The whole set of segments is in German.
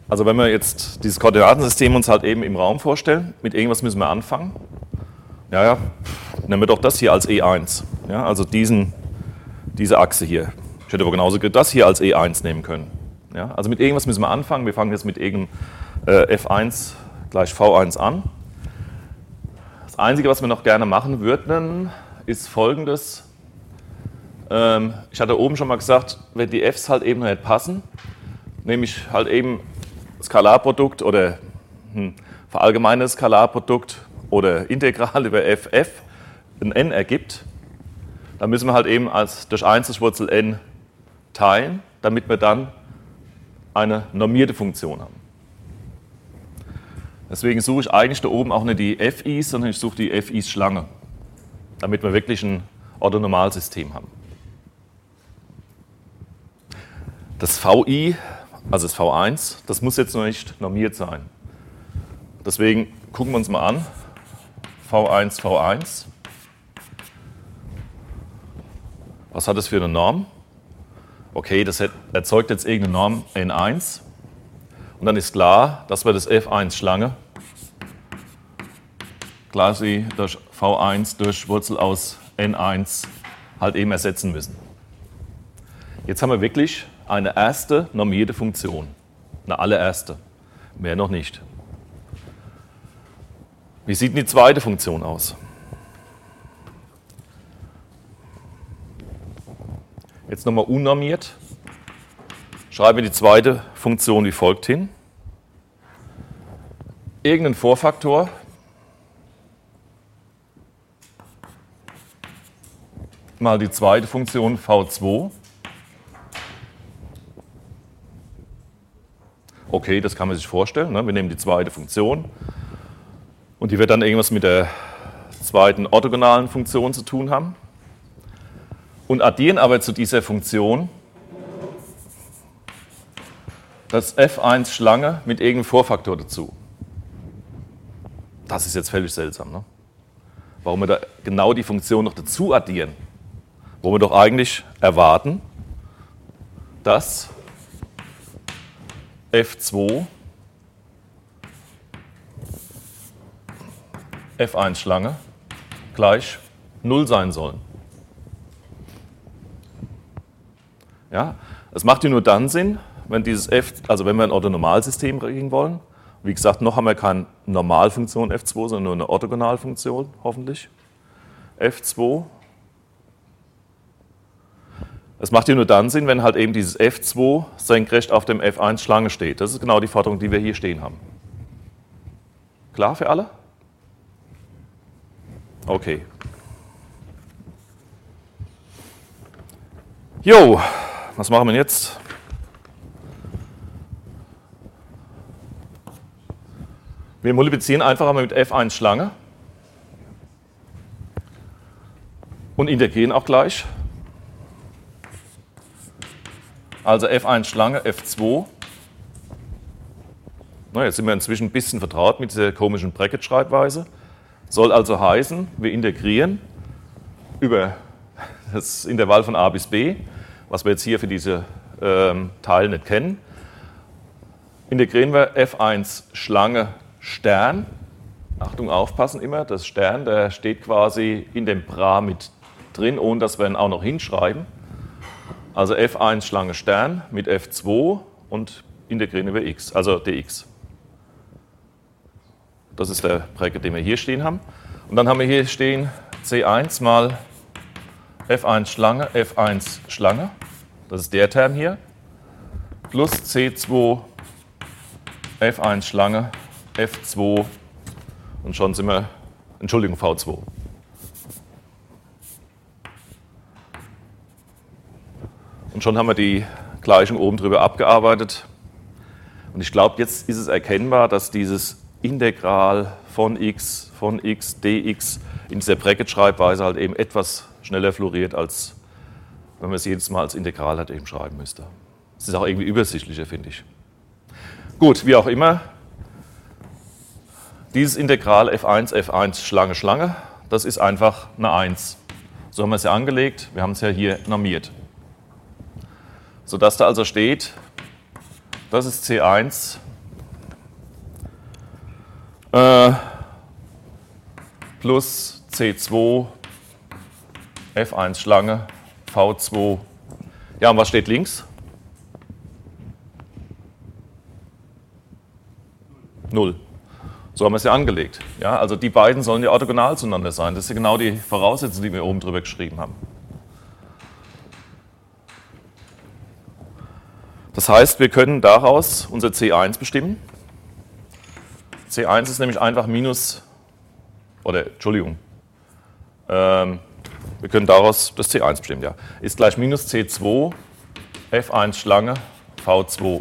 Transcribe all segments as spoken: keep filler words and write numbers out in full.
Also wenn wir jetzt dieses Koordinatensystem uns halt eben im Raum vorstellen, mit irgendwas müssen wir anfangen. Ja, ja, nehmen wir doch das hier als E eins. Ja, also diesen, diese Achse hier. Ich hätte aber genauso das hier als E eins nehmen können. Ja, also mit irgendwas müssen wir anfangen. Wir fangen jetzt mit irgendeinem äh, F eins gleich V eins an. Das Einzige, was wir noch gerne machen würden, ist Folgendes. Ähm, ich hatte oben schon mal gesagt, wenn die Fs halt eben nicht passen, nehme ich halt eben Skalarprodukt oder hm, verallgemeinertes Skalarprodukt oder Integral über F f ein n ergibt, dann müssen wir halt eben als durch eins durch Wurzel n teilen, damit wir dann eine normierte Funktion haben. Deswegen suche ich eigentlich da oben auch nicht die Fis, sondern ich suche die Fis Schlange, damit wir wirklich ein Orthonormalsystem haben. Das Vi, also das V eins, das muss jetzt noch nicht normiert sein. Deswegen gucken wir uns mal an, V eins, V eins. Was hat das für eine Norm? Okay, das erzeugt jetzt irgendeine Norm N eins. Und dann ist klar, dass wir das F eins Schlange quasi durch V eins durch Wurzel aus N eins halt eben ersetzen müssen. Jetzt haben wir wirklich eine erste normierte Funktion. Eine allererste. Mehr noch nicht. Wie sieht denn die zweite Funktion aus? Jetzt nochmal unnormiert. Schreiben wir die zweite Funktion wie folgt hin. Irgendein Vorfaktor mal die zweite Funktion V zwei. Okay, das kann man sich vorstellen. Ne? Wir nehmen die zweite Funktion und die wird dann irgendwas mit der zweiten orthogonalen Funktion zu tun haben und addieren aber zu dieser Funktion das F eins Schlange mit irgendeinem Vorfaktor dazu. Das ist jetzt völlig seltsam. Ne? Warum wir da genau die Funktion noch dazu addieren, wo wir doch eigentlich erwarten, dass F zwei F eins Schlange gleich null sein sollen. Ja, es macht ja nur dann Sinn, wenn dieses F, also wenn wir ein Orthonormalsystem kriegen wollen. Wie gesagt, noch haben wir keine Normalfunktion F zwei, sondern nur eine Orthogonalfunktion, hoffentlich. F zwei. Es macht ja nur dann Sinn, wenn halt eben dieses F zwei senkrecht auf dem F eins Schlange steht. Das ist genau die Forderung, die wir hier stehen haben. Klar für alle? Okay. Jo, was machen wir jetzt? Wir multiplizieren einfach einmal mit F eins Schlange und integrieren auch gleich. Also F eins Schlange, F zwei. Na, jetzt sind wir inzwischen ein bisschen vertraut mit dieser komischen Bracket-Schreibweise. Soll also heißen, wir integrieren über das Intervall von a bis b, was wir jetzt hier für diese ähm, Teile nicht kennen. Integrieren wir F eins Schlange Stern. Achtung, aufpassen immer, das Stern, der steht quasi in dem Bra mit drin, ohne dass wir ihn auch noch hinschreiben. Also F eins Schlange Stern mit F zwei und integrieren über x, also dx. Das ist der Bracket, den wir hier stehen haben. Und dann haben wir hier stehen C eins mal F eins Schlange, F eins Schlange, das ist der Term hier, plus C zwei F eins Schlange, F zwei und schon sind wir, Entschuldigung, V zwei. Und schon haben wir die Gleichung oben drüber abgearbeitet. Und ich glaube, jetzt ist es erkennbar, dass dieses Integral von x, von x, dx in dieser Bracket-Schreibweise halt eben etwas schneller floriert, als wenn man es jedes Mal als Integral halt eben schreiben müsste. Es ist auch irgendwie übersichtlicher, finde ich. Gut, wie auch immer, dieses Integral F eins, F eins Schlange, Schlange, das ist einfach eine eins. So haben wir es ja angelegt, wir haben es ja hier normiert. Sodass da also steht, das ist C eins äh, plus C zwei F eins Schlange V zwei. Ja, und was steht links? null. So haben wir es ja angelegt. Ja, also die beiden sollen ja orthogonal zueinander sein. Das ist ja genau die Voraussetzung, die wir oben drüber geschrieben haben. Das heißt, wir können daraus unser C eins bestimmen. C eins ist nämlich einfach minus, oder Entschuldigung, ähm, wir können daraus das C eins bestimmen, ja. Ist gleich minus C zwei F eins Schlange V zwei.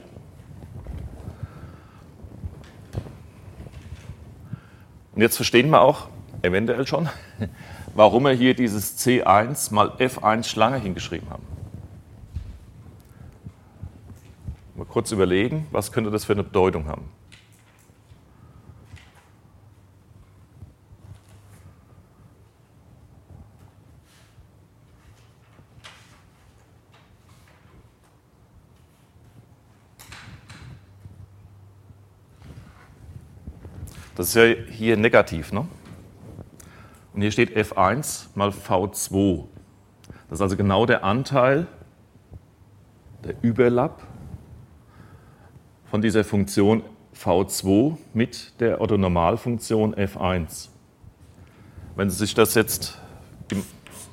Und jetzt verstehen wir auch, eventuell schon, warum wir hier dieses C eins mal F eins Schlange hingeschrieben haben. Mal kurz überlegen, was könnte das für eine Bedeutung haben. Das ist ja hier negativ, ne? Und hier steht F eins mal V zwei. Das ist also genau der Anteil, der Überlapp von dieser Funktion V zwei mit der Orthonormalfunktion F eins. Wenn Sie sich das jetzt, im,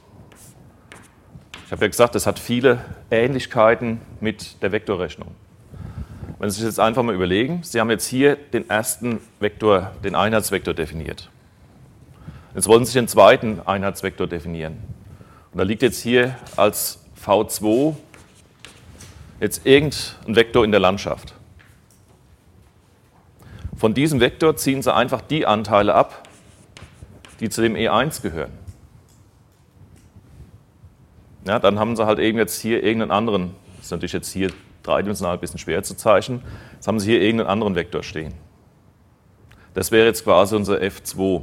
ich habe ja gesagt, das hat viele Ähnlichkeiten mit der Vektorrechnung. Wenn Sie sich jetzt einfach mal überlegen, Sie haben jetzt hier den ersten Vektor, den Einheitsvektor definiert. Jetzt wollen Sie sich den zweiten Einheitsvektor definieren. Und da liegt jetzt hier als V zwei jetzt irgendein Vektor in der Landschaft. Von diesem Vektor ziehen Sie einfach die Anteile ab, die zu dem E eins gehören. Ja, dann haben Sie halt eben jetzt hier irgendeinen anderen, das ist natürlich jetzt hier dreidimensional ein bisschen schwer zu zeichnen, jetzt haben Sie hier irgendeinen anderen Vektor stehen. Das wäre jetzt quasi unser F zwei.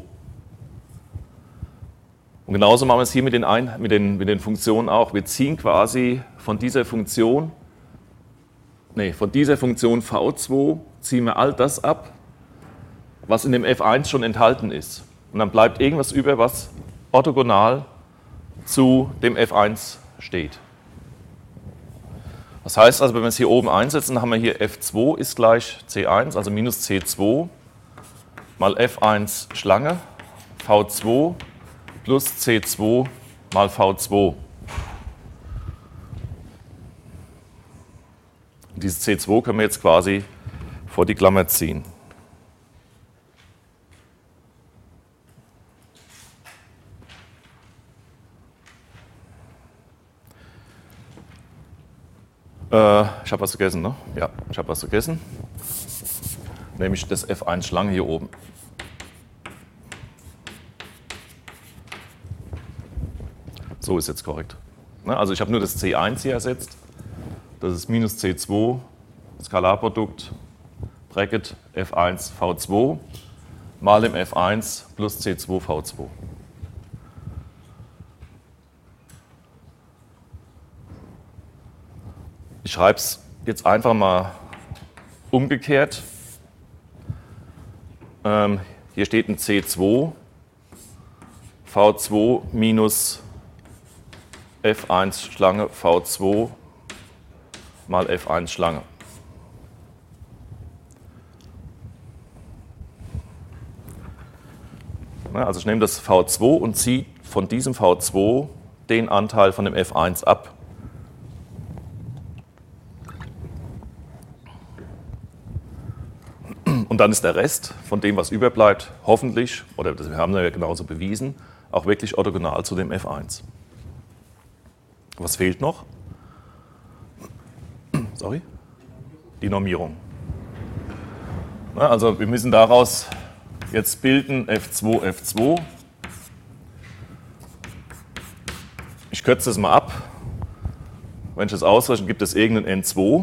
Und genauso machen wir es hier mit den, Ein mit den, mit den Funktionen auch. Wir ziehen quasi von dieser Funktion, nee, von dieser Funktion V zwei ziehen wir all das ab, was in dem F eins schon enthalten ist. Und dann bleibt irgendwas über, was orthogonal zu dem F eins steht. Das heißt also, wenn wir es hier oben einsetzen, haben wir hier F zwei ist gleich C eins, also minus C zwei mal F eins Schlange V zwei plus C zwei mal V zwei. Und dieses C zwei können wir jetzt quasi vor die Klammer ziehen. Äh, ich habe was vergessen, ne? Ja, ich habe was vergessen. Nämlich das F eins Schlange hier oben. So ist jetzt korrekt. Also ich habe nur das C eins hier ersetzt. Das ist minus C zwei, Skalarprodukt, Bracket F eins V zwei mal dem F eins plus C zwei V zwei. Ich schreibe es jetzt einfach mal umgekehrt. Ähm, hier steht ein C zwei, V zwei minus F eins Schlange V zwei mal F eins Schlange. Also ich nehme das V zwei und ziehe von diesem V zwei den Anteil von dem F eins ab. Und dann ist der Rest von dem, was überbleibt, hoffentlich, oder das haben wir ja genauso bewiesen, auch wirklich orthogonal zu dem F eins. Was fehlt noch? Sorry? Die Normierung. Na, also wir müssen daraus jetzt bilden F zwei, F zwei. Ich kürze das mal ab. Wenn ich das ausrechne, gibt es irgendeinen N zwei.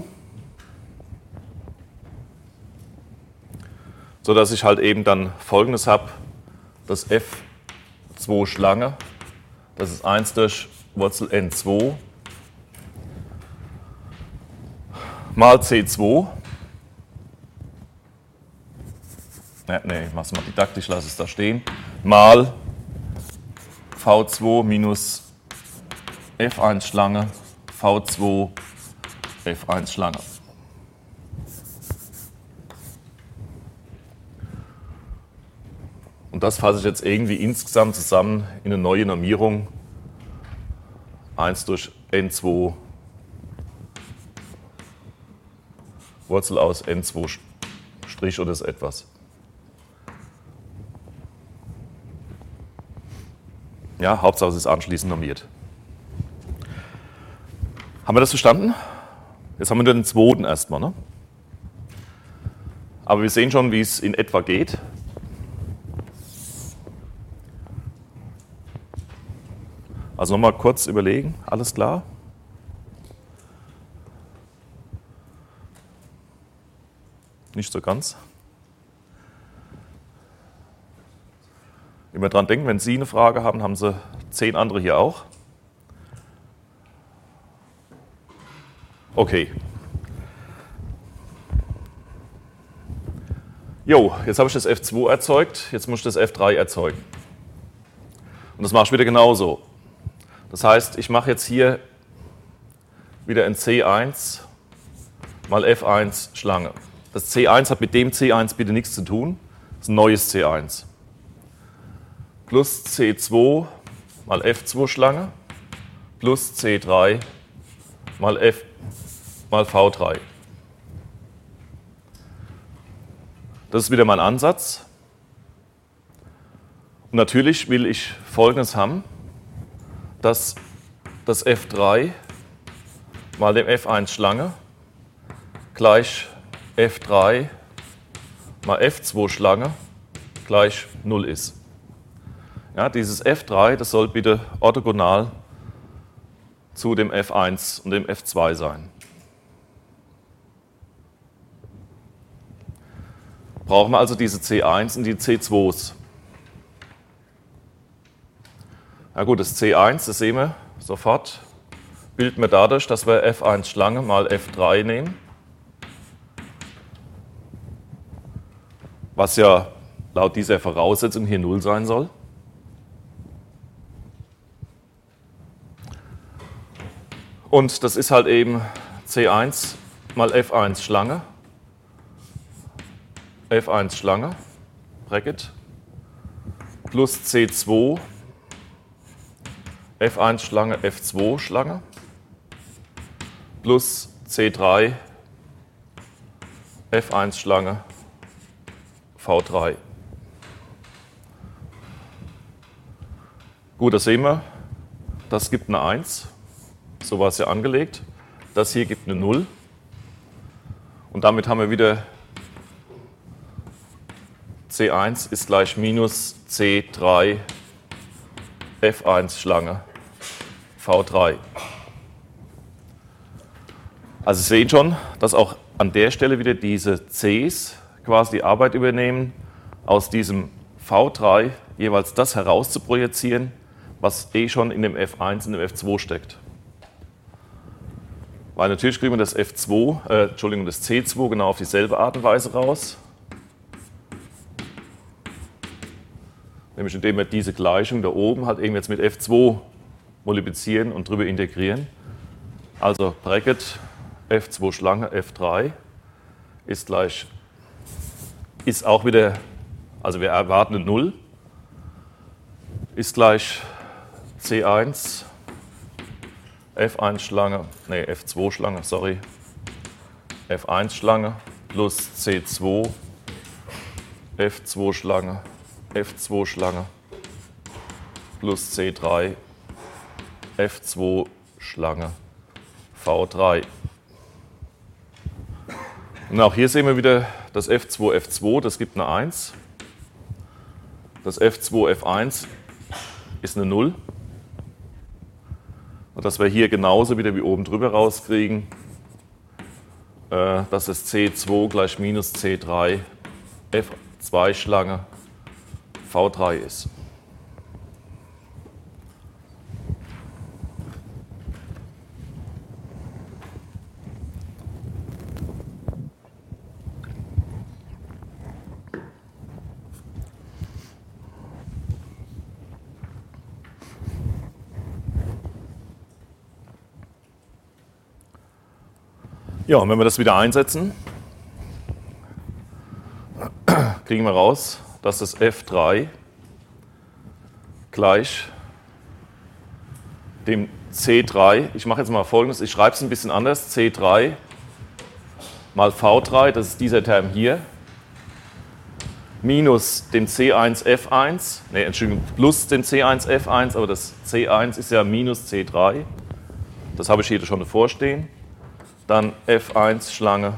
Sodass ich halt eben dann Folgendes habe, das F zwei Schlange, das ist eins durch Wurzel N zwei mal C zwei. ne, nee, mach's mal didaktisch, lass es da stehen, mal V zwei minus F eins Schlange, V zwei, F eins Schlange. Und das fasse ich jetzt irgendwie insgesamt zusammen in eine neue Normierung. eins durch N zwei Wurzel aus N zwei Strich oder so etwas. Ja, Hauptsache es ist anschließend normiert. Haben wir das verstanden? Jetzt haben wir nur den zweiten erstmal. Ne? Aber wir sehen schon, wie es in etwa geht. Also nochmal kurz überlegen, alles klar? Nicht so ganz. Immer dran denken, wenn Sie eine Frage haben, haben Sie zehn andere hier auch. Okay. Jo, jetzt habe ich das F zwei erzeugt, jetzt muss ich das F drei erzeugen. Und das mache ich wieder genauso. Das heißt, ich mache jetzt hier wieder ein C eins mal F eins Schlange. Das C eins hat mit dem C eins bitte nichts zu tun, das ist ein neues C eins. Plus C zwei mal F zwei Schlange plus C drei mal F mal V drei. Das ist wieder mein Ansatz. Und natürlich will ich Folgendes haben, dass das F drei mal dem F eins Schlange gleich F drei mal F zwei Schlange gleich null ist. Ja, dieses F drei, das soll bitte orthogonal zu dem F eins und dem F zwei sein. Brauchen wir also diese C eins und die C zweis. Na gut, das C eins, das sehen wir sofort, bilden wir dadurch, dass wir F eins Schlange mal F drei nehmen, was ja laut dieser Voraussetzung hier null sein soll. Und das ist halt eben C eins mal F eins Schlange, F eins Schlange, Bracket, plus C zwei, F eins Schlange, F zwei Schlange, plus C drei, F eins Schlange, V drei. Gut, das sehen wir, das gibt eine eins. So war es ja angelegt. Das hier gibt eine null. Und damit haben wir wieder C eins ist gleich minus C drei F eins Schlange V drei. Also Sie sehen schon, dass auch an der Stelle wieder diese Cs quasi die Arbeit übernehmen, aus diesem V drei jeweils das herauszuprojizieren, was eh schon in dem F eins und dem F zwei steckt. Weil natürlich kriegen wir das F zwei, äh, Entschuldigung, das C zwei genau auf dieselbe Art und Weise raus. Nämlich indem wir diese Gleichung da oben halt eben jetzt mit F zwei multiplizieren und drüber integrieren. Also Bracket F zwei Schlange F drei ist gleich, ist auch wieder, also wir erwarten eine null, ist gleich C eins F eins Schlange, nee, F zwei Schlange, sorry, F eins Schlange plus C zwei, F zwei Schlange, F zwei Schlange plus C drei, F zwei Schlange, V drei. Und auch hier sehen wir wieder das F zwei F zwei, das gibt eine eins. Das F zwei F eins ist eine null. Und dass wir hier genauso wieder wie oben drüber rauskriegen, äh, dass das C zwei gleich minus C drei F zwei Schlange V drei ist. Ja, und wenn wir das wieder einsetzen, kriegen wir raus, dass das F drei gleich dem C drei, ich mache jetzt mal Folgendes, ich schreibe es ein bisschen anders, C drei mal V drei, das ist dieser Term hier, minus dem C eins F eins, ne, Entschuldigung, plus dem C eins F eins, aber das C eins ist ja minus C drei, das habe ich hier schon davor stehen, dann F eins Schlange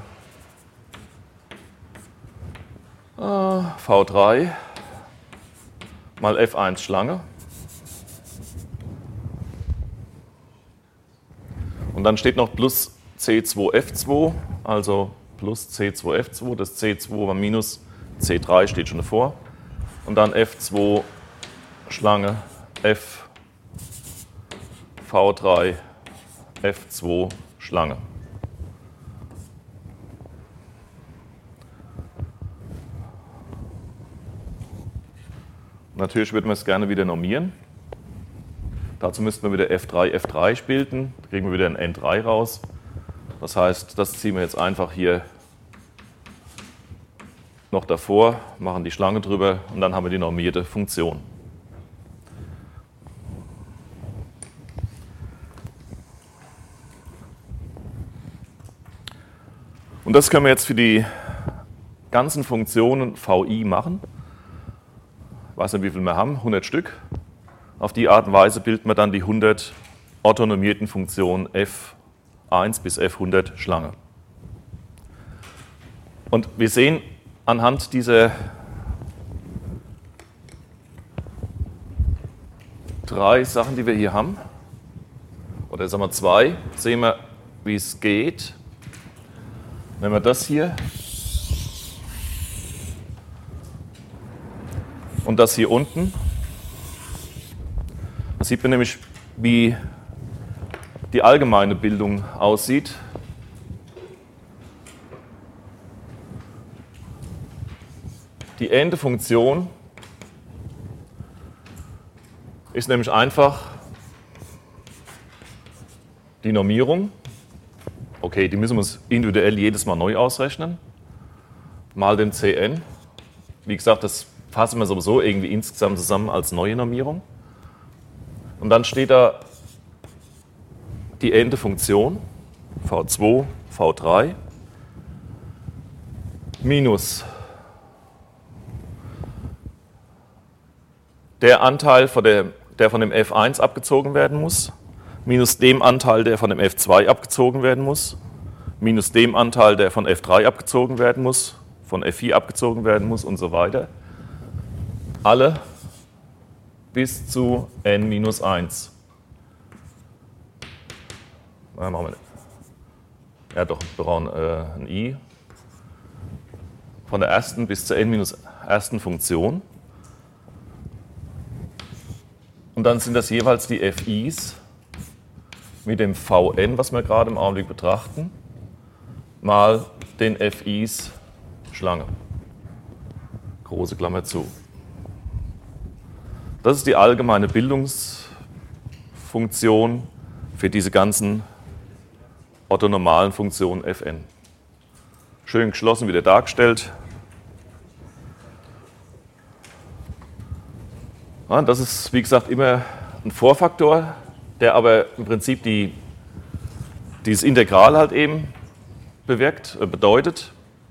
äh, V drei mal F eins Schlange. Und dann steht noch plus C zwei F zwei, also plus C zwei F zwei, das C zwei war minus C drei, steht schon davor. Und dann F zwei Schlange F V drei F zwei Schlange. Natürlich würden wir es gerne wieder normieren. Dazu müssten wir wieder F drei F drei bilden, da kriegen wir wieder ein N drei raus. Das heißt, das ziehen wir jetzt einfach hier noch davor, machen die Schlange drüber und dann haben wir die normierte Funktion. Und das können wir jetzt für die ganzen Funktionen V I machen. Ich weiß nicht, wie viel wir haben, hundert Stück. Auf die Art und Weise bilden wir dann die hundert orthonormierten Funktionen F eins bis F hundert Schlange. Und wir sehen anhand dieser drei Sachen, die wir hier haben, oder sagen wir zwei, sehen wir, wie es geht. Wenn wir das hier und das hier unten, da sieht man nämlich, wie die allgemeine Bildung aussieht. Die Endefunktion ist nämlich einfach die Normierung. Okay, die müssen wir uns individuell jedes Mal neu ausrechnen. Mal den C N. Wie gesagt, das fassen wir sowieso irgendwie insgesamt zusammen als neue Normierung. Und dann steht da die Endefunktion V zwei, V drei minus der Anteil, von der, der von dem F eins abgezogen werden muss, minus dem Anteil, der von dem F zwei abgezogen werden muss, minus dem Anteil, der von F drei abgezogen werden muss, von F vier abgezogen werden muss und so weiter. Alle bis zu n minus eins. Ja, machen wir nicht. Ja doch, wir brauchen äh, ein i. Von der ersten bis zur n minus ersten Funktion. Und dann sind das jeweils die F Is mit dem V N, was wir gerade im Augenblick betrachten, mal den F Is Schlange. Große Klammer zu. Das ist die allgemeine Bildungsfunktion für diese ganzen orthonormalen Funktionen Fn. Schön geschlossen wieder dargestellt. Ja, das ist, wie gesagt, immer ein Vorfaktor, der aber im Prinzip die, dieses Integral halt eben bewirkt, äh, bedeutet.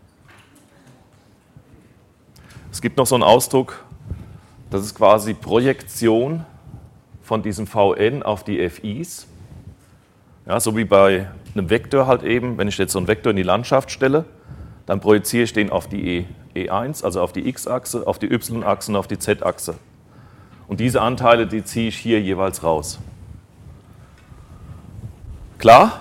Es gibt noch so einen Ausdruck, das ist quasi Projektion von diesem Vn auf die F Is. Ja, so wie bei einem Vektor halt eben, wenn ich jetzt so einen Vektor in die Landschaft stelle, dann projiziere ich den auf die E eins, also auf die x-Achse, auf die y-Achse und auf die z-Achse. Und diese Anteile, die ziehe ich hier jeweils raus. Klar?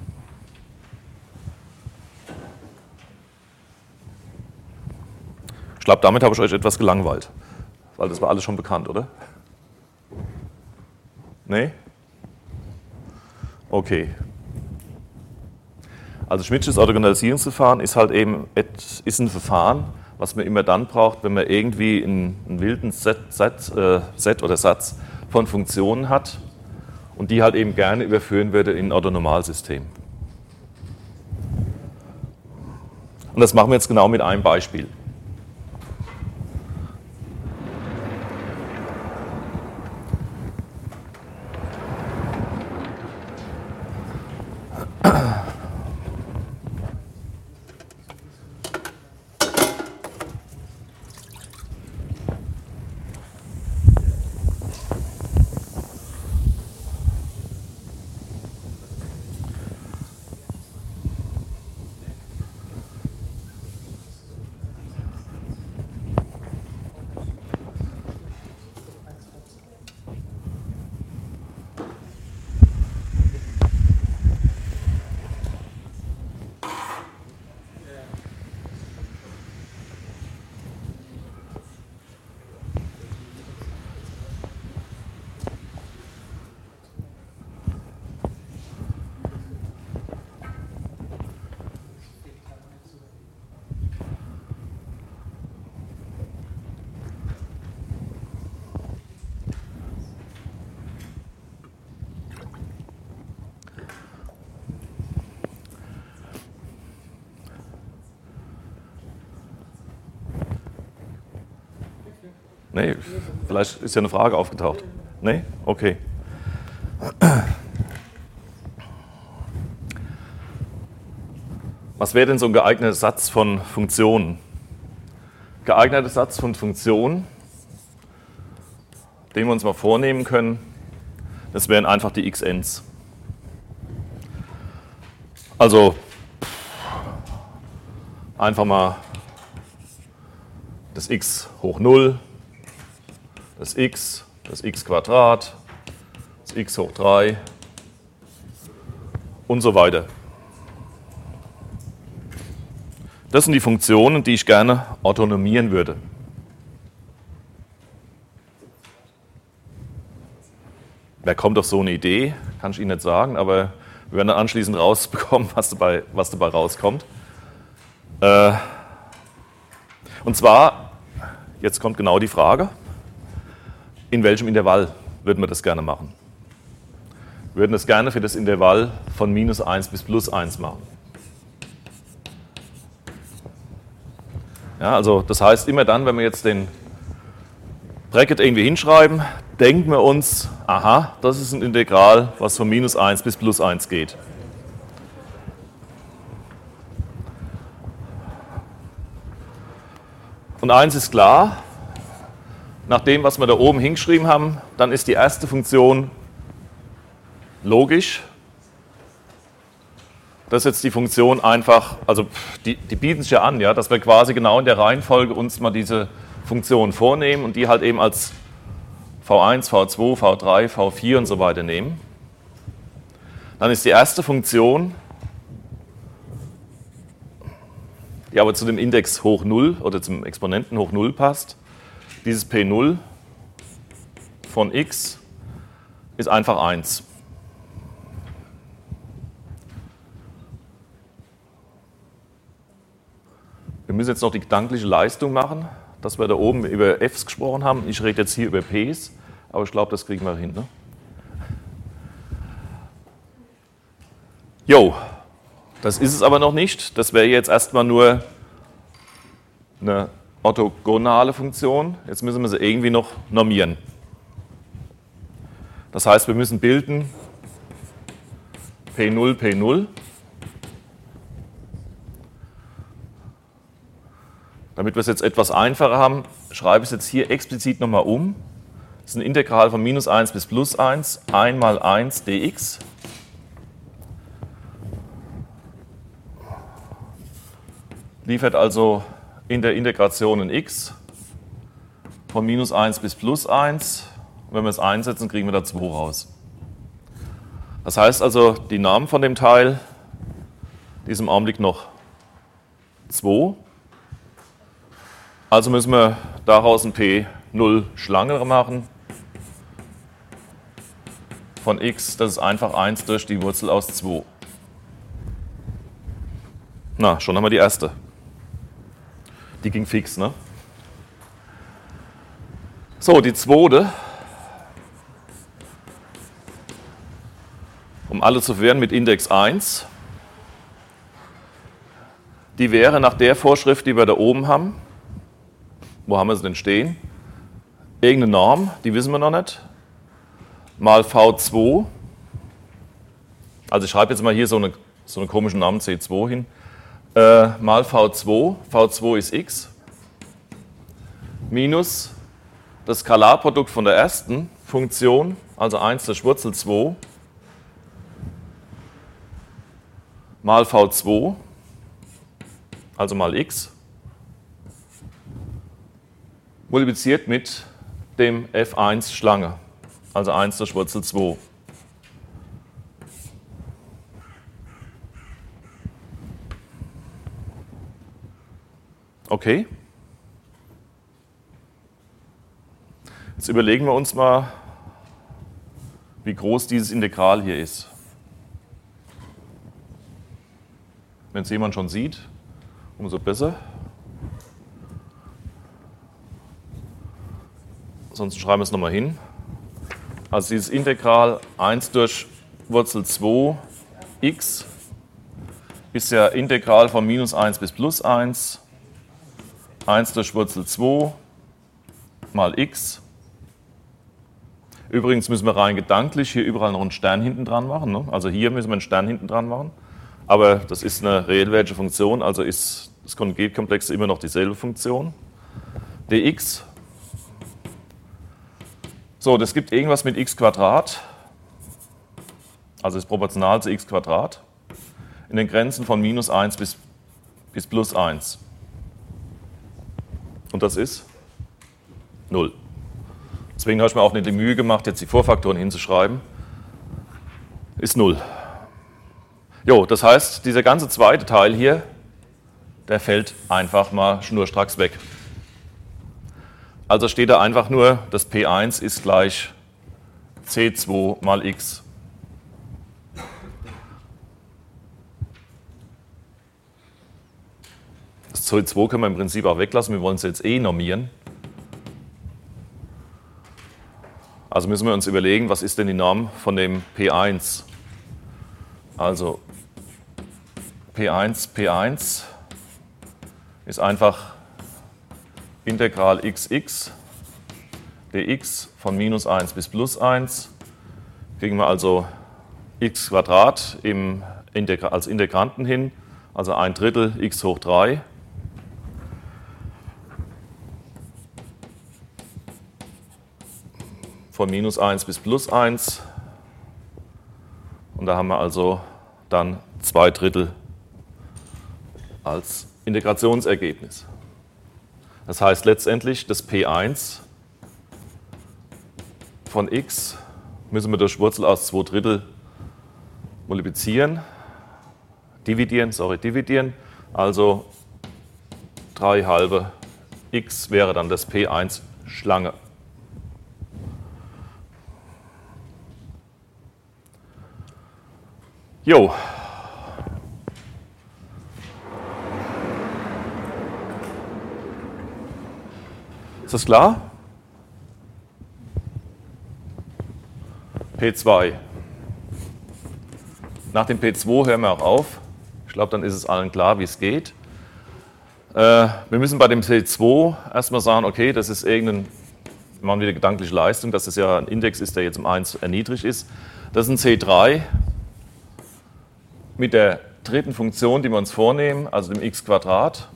Ich glaube, damit habe ich euch etwas gelangweilt. Weil das war alles schon bekannt, oder? Nee? Okay. Also Schmidtsches Orthogonalisierungsverfahren ist halt eben ist ein Verfahren, was man immer dann braucht, wenn man irgendwie einen, einen wilden Set, Set, äh, Set oder Satz von Funktionen hat und die halt eben gerne überführen würde in ein Orthonormalsystem. Und das machen wir jetzt genau mit einem Beispiel. Nee, vielleicht ist ja eine Frage aufgetaucht. Nee? Okay. Was wäre denn so ein geeigneter Satz von Funktionen? Geeigneter Satz von Funktionen, den wir uns mal vornehmen können, das wären einfach die Xn's. Also einfach mal das x hoch null, das x, das x Quadrat, das x hoch drei und so weiter. Das sind die Funktionen, die ich gerne autonomieren würde. Wer kommt auf so eine Idee, kann ich Ihnen nicht sagen, aber wir werden dann anschließend rausbekommen, was dabei, was dabei rauskommt. Äh, und zwar, jetzt kommt genau die Frage, in welchem Intervall würden wir das gerne machen? Wir würden das gerne für das Intervall von minus eins bis plus eins machen. Ja, also das heißt, immer dann, wenn wir jetzt den Bracket irgendwie hinschreiben, denken wir uns, aha, das ist ein Integral, was von minus eins bis plus eins geht. Und eins ist klar, nach dem, was wir da oben hingeschrieben haben, dann ist die erste Funktion logisch. Das ist jetzt die Funktion einfach, also die, die bieten sich ja an, ja, dass wir quasi genau in der Reihenfolge uns mal diese Funktion vornehmen und die halt eben als v eins, v zwei, v drei, v vier und so weiter nehmen. Dann ist die erste Funktion, die aber zu dem Index hoch null oder zum Exponenten hoch null passt, dieses p null von x ist einfach eins. Wir müssen jetzt noch die gedankliche Leistung machen, dass wir da oben über F's gesprochen haben. Ich rede jetzt hier über P's, aber ich glaube, das kriegen wir hin. Ne? Jo, das ist es aber noch nicht. Das wäre jetzt erstmal nur eine orthogonale Funktion. Jetzt müssen wir sie irgendwie noch normieren. Das heißt, wir müssen bilden p null, p null. Damit wir es jetzt etwas einfacher haben, schreibe ich es jetzt hier explizit nochmal um. Das ist ein Integral von minus eins bis plus eins, eins mal eins dx. Liefert also in der Integration in x von minus eins bis plus eins. Wenn wir es einsetzen, kriegen wir da zwei raus. Das heißt also, die Norm von dem Teil, die ist im Augenblick noch zwei. Also müssen wir daraus ein p null Schlange machen von x, das ist einfach eins durch die Wurzel aus zwei. Na, schon haben wir die erste. Die ging fix, ne? So, die zweite, um alle zu verwirren mit Index eins, die wäre nach der Vorschrift, die wir da oben haben. Wo haben wir sie denn stehen? Irgendeine Norm, die wissen wir noch nicht. Mal V zwei. Also ich schreibe jetzt mal hier so eine, so einen komischen Namen C zwei hin. Äh, mal V zwei. V zwei ist x. Minus das Skalarprodukt von der ersten Funktion, also eins durch Wurzel zwei, mal V zwei, also mal x, multipliziert mit dem F eins Schlange, also eins durch Wurzel zwei. Okay? Jetzt überlegen wir uns mal, wie groß dieses Integral hier ist. Wenn es jemand schon sieht, umso besser. Sonst schreiben wir es nochmal hin. Also dieses Integral eins durch Wurzel zwei x ist ja Integral von minus eins bis plus eins. eins durch Wurzel zwei mal x. Übrigens müssen wir rein gedanklich hier überall noch einen Stern hinten dran machen. Ne? Also hier müssen wir einen Stern hinten dran machen. Aber das ist eine reellwertige Funktion, also ist das Konjugetkomplex immer noch dieselbe Funktion. dx. So, das gibt irgendwas mit x Quadrat. Also ist proportional zu x Quadrat. In den Grenzen von minus eins bis, bis plus eins. Und das ist null. Deswegen habe ich mir auch nicht die Mühe gemacht, jetzt die Vorfaktoren hinzuschreiben. Ist null. Jo, das heißt, dieser ganze zweite Teil hier, der fällt einfach mal schnurstracks weg. Also steht da einfach nur, das P eins ist gleich C zwei mal x. Das C zwei können wir im Prinzip auch weglassen, wir wollen es jetzt eh normieren. Also müssen wir uns überlegen, was ist denn die Norm von dem P eins? Also P eins, P eins ist einfach Integral xx dx von minus eins bis plus eins. Kriegen wir also x Quadrat im Integra- als Integranten hin, also ein Drittel x hoch drei. Von minus eins bis plus eins. Und da haben wir also dann zwei Drittel als Integrationsergebnis. Das heißt letztendlich, das P eins von x müssen wir durch Wurzel aus zwei Drittel multiplizieren, dividieren, sorry, dividieren. Also drei halbe x wäre dann das P eins Schlange. Jo. Ist das klar? P zwei. Nach dem P zwei hören wir auch auf. Ich glaube, dann ist es allen klar, wie es geht. Äh, wir müssen bei dem P zwei erstmal sagen, okay, das ist irgendein, wir machen wieder gedankliche Leistung, dass es ja ein Index ist, der jetzt um eins erniedrigt ist. Das ist ein C drei. Mit der dritten Funktion, die wir uns vornehmen, also dem x Quadrat.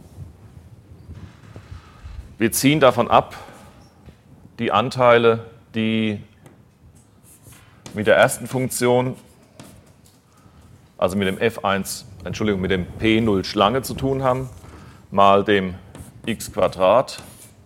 Wir ziehen davon ab die Anteile, die mit der ersten Funktion, also mit dem F eins, Entschuldigung, mit dem P null Schlange zu tun haben, mal dem x Quadrat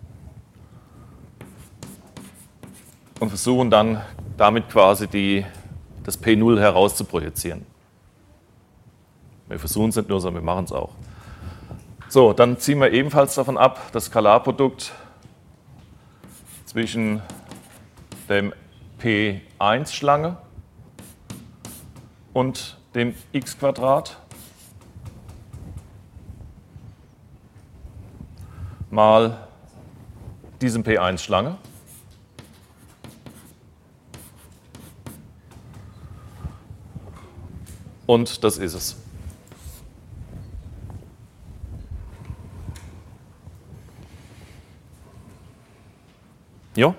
und versuchen dann damit quasi die, das P null herauszuprojizieren. Wir versuchen es nicht nur, sondern wir machen es auch. So, dann ziehen wir ebenfalls davon ab, das Skalarprodukt zwischen dem P eins Schlange und dem x Quadrat mal diesem P eins Schlange. Und das ist es. Jo?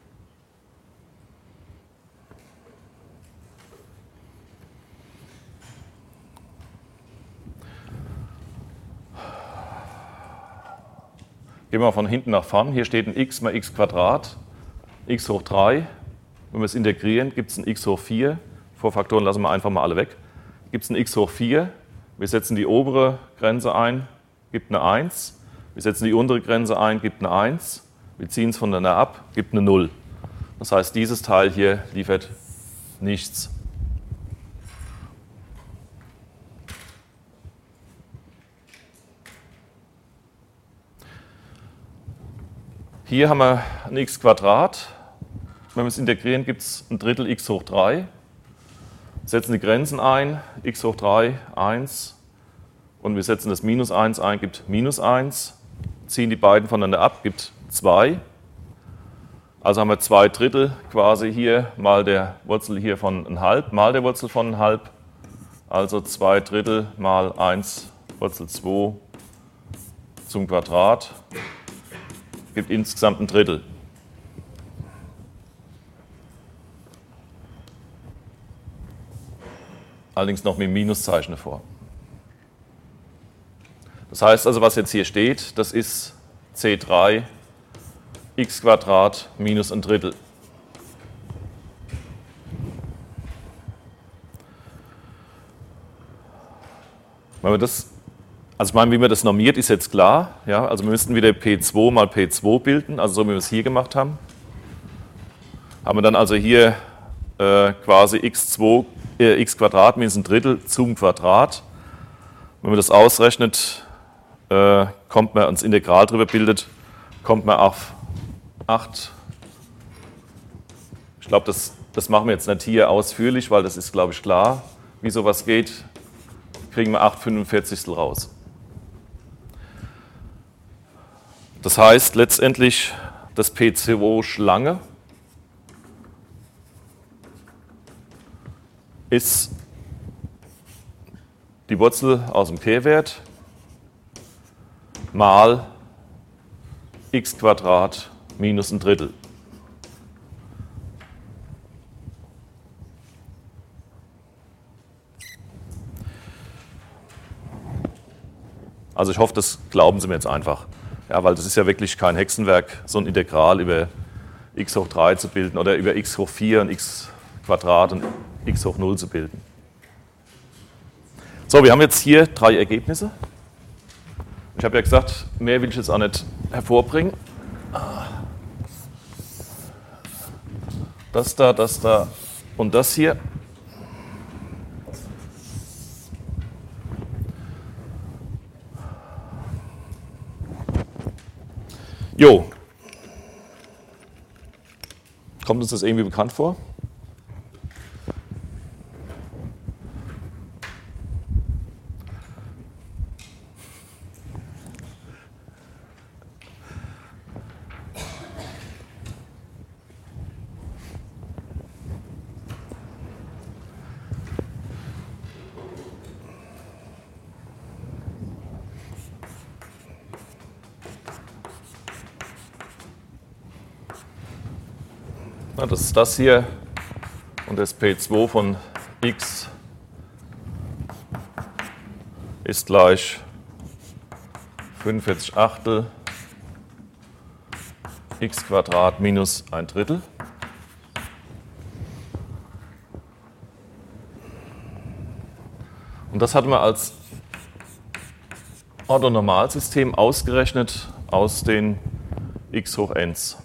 Gehen wir mal von hinten nach vorn. Hier steht ein x mal x Quadrat, x hoch drei. Wenn wir es integrieren, gibt es ein x hoch vier. Vorfaktoren lassen wir einfach mal alle weg. Gibt es ein x hoch vier. Wir setzen die obere Grenze ein, gibt eine eins. Wir setzen die untere Grenze ein, gibt eine eins. Wir ziehen es voneinander ab, gibt eine null. Das heißt, dieses Teil hier liefert nichts. Hier haben wir ein x Quadrat. Wenn wir es integrieren, gibt es ein Drittel x hoch drei. Setzen die Grenzen ein, x hoch drei, eins. Und wir setzen das minus eins ein, gibt minus eins. Ziehen die beiden voneinander ab, gibt zwei. Also haben wir zwei Drittel quasi hier mal der Wurzel hier von ein halb, mal der Wurzel von ein halb. Also zwei Drittel mal eins Wurzel zwei zum Quadrat. Gibt insgesamt ein Drittel. Allerdings noch mit dem Minuszeichen davor. Das heißt also, was jetzt hier steht, das ist c drei x Quadrat minus ein Drittel. Wenn wir das Also ich meine, wie man das normiert, ist jetzt klar. Ja? Also wir müssten wieder P zwei mal P zwei bilden, also so wie wir es hier gemacht haben. Haben wir dann also hier äh, quasi x, zwei, äh, x Quadrat minus ein Drittel zum Quadrat. Wenn man das ausrechnet, äh, kommt man, ans Integral drüber bildet, kommt man auf acht. Ich glaube, das, das machen wir jetzt nicht hier ausführlich, weil das ist, glaube ich, klar, wie sowas geht. Kriegen wir acht fünfundvierzigstel raus. Das heißt letztendlich, das P zwei Schlange ist die Wurzel aus dem Kehrwert mal x Quadrat minus ein Drittel. Also ich hoffe, das glauben Sie mir jetzt einfach. Ja, weil das ist ja wirklich kein Hexenwerk, so ein Integral über x hoch drei zu bilden oder über x hoch vier und x Quadrat und x hoch null zu bilden. So, wir haben jetzt hier drei Ergebnisse. Ich habe ja gesagt, mehr will ich jetzt auch nicht hervorbringen. Das da, das da und das hier. Jo. Kommt uns das irgendwie bekannt vor? Na, das ist das hier und das P zwei von x ist gleich fünfundvierzig Achtel x Quadrat minus ein Drittel. Und das hatten wir als Orthonormalsystem ausgerechnet aus den x hoch n.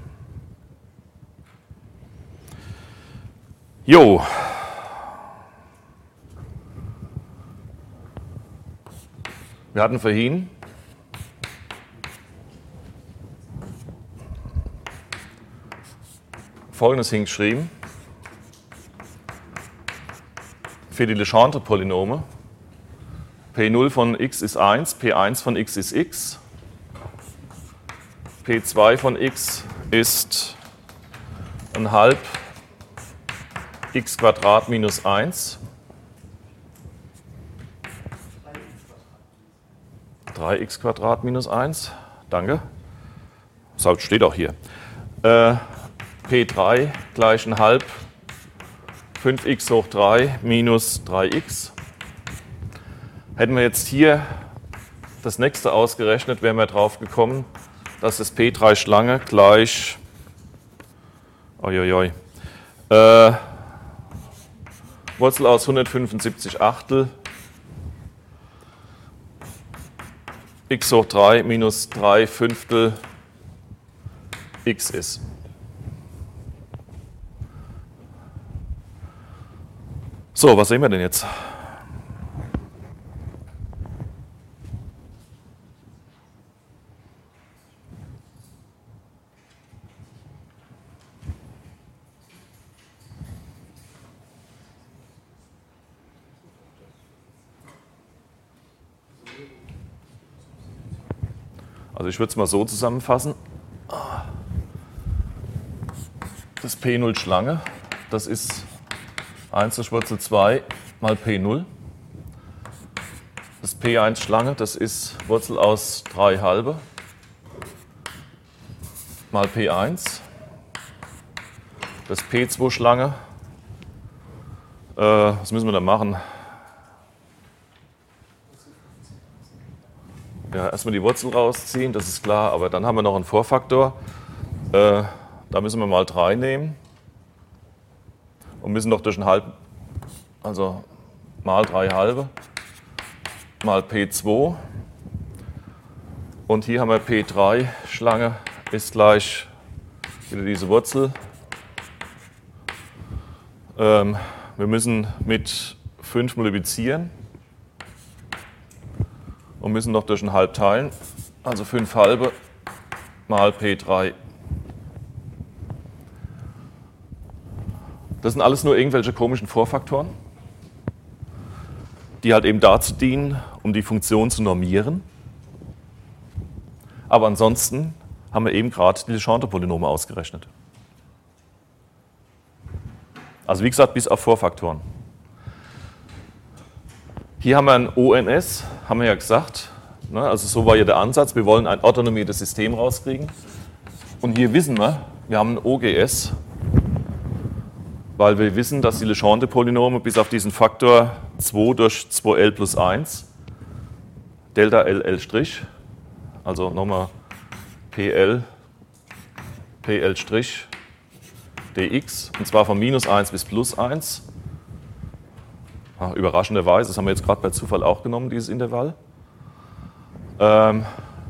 Jo. Wir hatten vorhin Folgendes hingeschrieben. Für die Legendre-Polynome. P null von x ist eins, P eins von x ist x. P zwei von x ist ein halb x Quadrat minus eins. drei x Quadrat minus eins. Danke. Das steht auch hier. äh, P drei gleich ein halb fünf x hoch drei minus drei x. Hätten wir jetzt hier das nächste ausgerechnet, wären wir drauf gekommen, dass das P drei Schlange gleich oi, äh, Wurzel aus hundertfünfundsiebzig Achtel x hoch drei minus drei Fünftel x ist. So, was sehen wir denn jetzt? Also ich würde es mal so zusammenfassen. Das P null Schlange, das ist eins durch Wurzel zwei mal P null. Das P eins Schlange, das ist Wurzel aus drei halbe mal P eins. Das P zwei Schlange, äh, was müssen wir da machen? Ja, erstmal die Wurzel rausziehen, das ist klar, aber dann haben wir noch einen Vorfaktor. Äh, da müssen wir mal drei nehmen und müssen doch durch ein halb, also mal drei halbe, mal P zwei. Und hier haben wir P drei Schlange, ist gleich wieder diese Wurzel. Ähm, wir müssen mit fünf multiplizieren. Und müssen noch durch ein halb teilen, also fünf halbe mal P drei. Das sind alles nur irgendwelche komischen Vorfaktoren, die halt eben dazu dienen, um die Funktion zu normieren. Aber ansonsten haben wir eben gerade die Legendre-Polynome ausgerechnet. Also wie gesagt, bis auf Vorfaktoren. Hier haben wir ein O N S, haben wir ja gesagt. Ne? Also so war ja der Ansatz, wir wollen ein orthonormiertes System rauskriegen. Und hier wissen wir, wir haben ein O G S, weil wir wissen, dass die Legendre-Polynome bis auf diesen Faktor zwei durch zwei L plus eins, Delta L L', also nochmal P L, P L' dx, und zwar von minus eins bis plus eins. Ja, überraschenderweise, das haben wir jetzt gerade bei Zufall auch genommen, dieses Intervall. Ähm,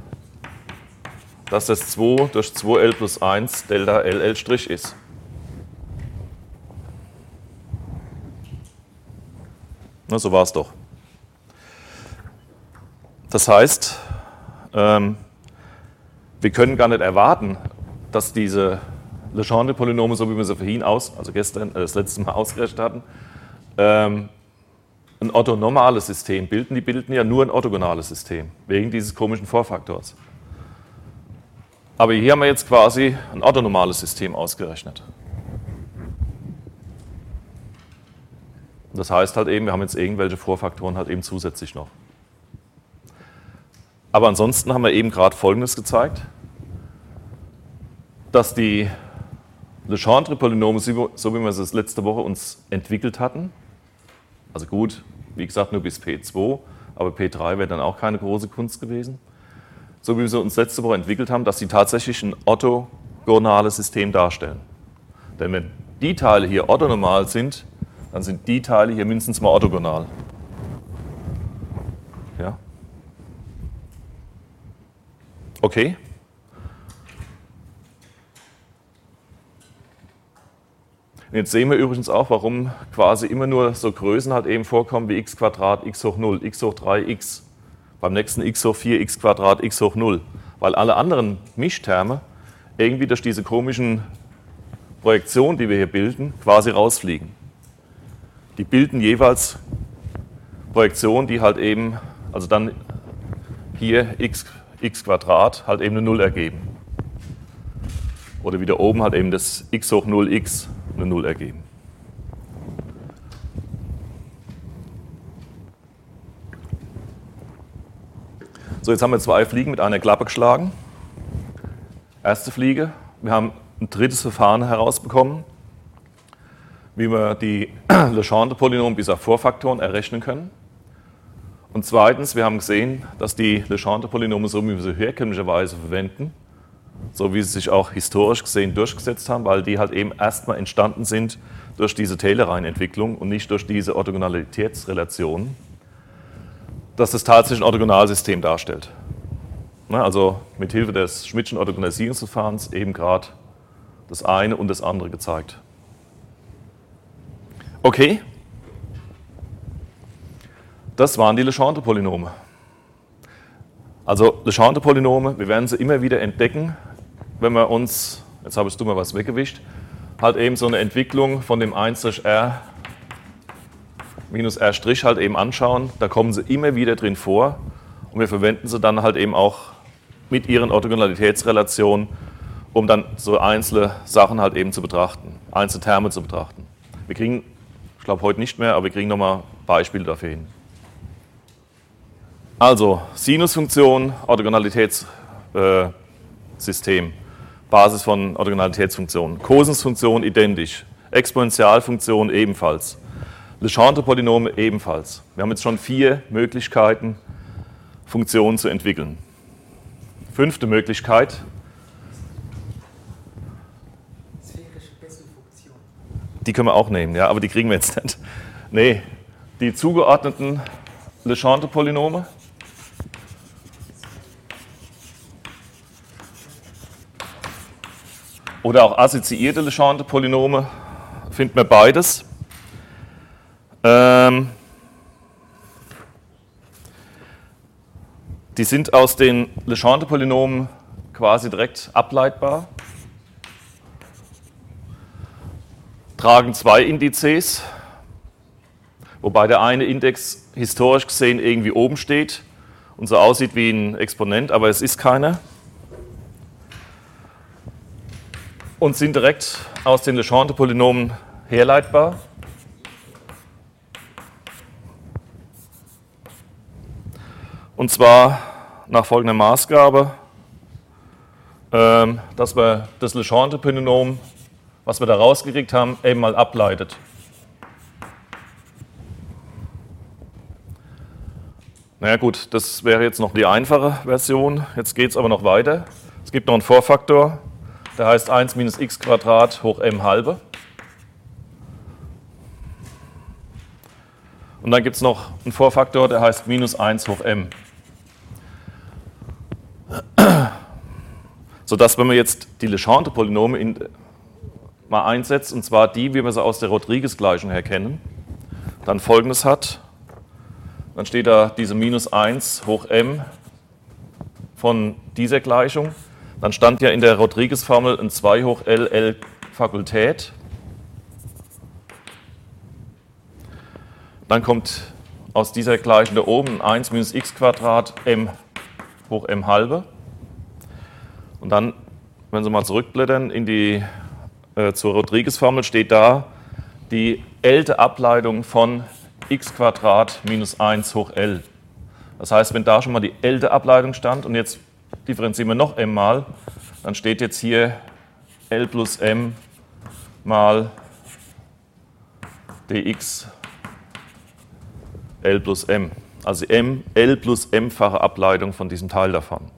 dass das zwei durch zwei L plus eins Delta L L' ist. Na, so war es doch. Das heißt, ähm, wir können gar nicht erwarten, dass diese Legendre-Polynome, so wie wir sie vorhin aus, also gestern, äh, das letzte Mal ausgerechnet hatten, ähm, ein orthonormales System bilden. Die bilden ja nur ein orthogonales System, wegen dieses komischen Vorfaktors. Aber hier haben wir jetzt quasi ein orthonormales System ausgerechnet. Das heißt halt eben, wir haben jetzt irgendwelche Vorfaktoren halt eben zusätzlich noch. Aber ansonsten haben wir eben gerade Folgendes gezeigt, dass die Legendre-Polynome, so wie wir es letzte Woche uns entwickelt hatten, also gut, wie gesagt, nur bis P zwei, aber P drei wäre dann auch keine große Kunst gewesen. So wie wir sie uns letzte Woche entwickelt haben, dass sie tatsächlich ein orthogonales System darstellen. Denn wenn die Teile hier orthonormal sind, dann sind die Teile hier mindestens mal orthogonal. Ja? Okay? Jetzt sehen wir übrigens auch, warum quasi immer nur so Größen halt eben vorkommen wie x Quadrat, x hoch null, x hoch drei, x. Beim nächsten x hoch vier, x Quadrat, x hoch null. Weil alle anderen Mischterme irgendwie durch diese komischen Projektionen, die wir hier bilden, quasi rausfliegen. Die bilden jeweils Projektionen, die halt eben, also dann hier x, x Quadrat halt eben eine null ergeben. Oder wieder oben halt eben das x hoch null x eine null ergeben. So, jetzt haben wir zwei Fliegen mit einer Klappe geschlagen. Erste Fliege, wir haben ein drittes Verfahren herausbekommen, wie wir die Legendre-Polynome bis auf Vorfaktoren errechnen können. Und zweitens, wir haben gesehen, dass die Legendre-Polynome, so wie wir sie herkömmlicherweise verwenden, so wie sie sich auch historisch gesehen durchgesetzt haben, weil die halt eben erstmal entstanden sind durch diese Taylor-Reihenentwicklung und nicht durch diese Orthogonalitätsrelation, dass das tatsächlich ein Orthogonalsystem darstellt. Also mit Hilfe des Schmidtschen Orthogonalisierungsverfahrens eben gerade das eine und das andere gezeigt. Okay, das waren die Legendre-Polynome. Also Legendre-Polynome, wir werden sie immer wieder entdecken, wenn wir uns, jetzt habe ich mal was weggewischt, halt eben so eine Entwicklung von dem eins durch r minus r' halt eben anschauen. Da kommen sie immer wieder drin vor und wir verwenden sie dann halt eben auch mit ihren Orthogonalitätsrelationen, um dann so einzelne Sachen halt eben zu betrachten, einzelne Terme zu betrachten. Wir kriegen, ich glaube heute nicht mehr, aber wir kriegen nochmal Beispiele dafür hin. Also Sinusfunktion, Orthogonalitätssystem, Basis von Orthogonalitätsfunktionen. Kosinusfunktion identisch, Exponentialfunktion ebenfalls, Legendre-Polynome ebenfalls. Wir haben jetzt schon vier Möglichkeiten, Funktionen zu entwickeln. Fünfte Möglichkeit. Sphärische Besselfunktion. Die können wir auch nehmen, ja, aber die kriegen wir jetzt nicht. Nee, die zugeordneten Legendre-Polynome. Oder auch assoziierte Legendre-Polynome, finden wir beides. Ähm, die sind aus den Legendre-Polynomen quasi direkt ableitbar, tragen zwei Indizes, wobei der eine Index historisch gesehen irgendwie oben steht und so aussieht wie ein Exponent, aber es ist keiner. Und sind direkt aus den Legendre-Polynomen herleitbar. Und zwar nach folgender Maßgabe, ähm, dass wir das Legendre-Polynom, was wir da rausgekriegt haben, eben mal ableitet. Naja gut, das wäre jetzt noch die einfache Version. Jetzt geht es aber noch weiter. Es gibt noch einen Vorfaktor. Der heißt eins minus x Quadrat hoch m halbe. Und dann gibt es noch einen Vorfaktor, der heißt minus eins hoch m. Sodass, wenn man jetzt die Legendre-Polynome in, mal einsetzt, und zwar die, wie wir sie aus der Rodriguez-Gleichung her kennen, dann Folgendes hat. Dann steht da diese minus eins hoch m von dieser Gleichung. Dann stand ja in der Rodriguez-Formel ein zwei hoch L L Fakultät. Dann kommt aus dieser Gleichung da oben eins minus x Quadrat m hoch m halbe. Und dann, wenn Sie mal zurückblättern in die, äh, zur Rodriguez-Formel, steht da die L-te Ableitung von x Quadrat minus eins hoch L. Das heißt, wenn da schon mal die L-te Ableitung stand und jetzt differenzieren wir noch m mal, dann steht jetzt hier L plus m mal dx L plus m. Also m, L plus m-fache Ableitung von diesem Teil davon.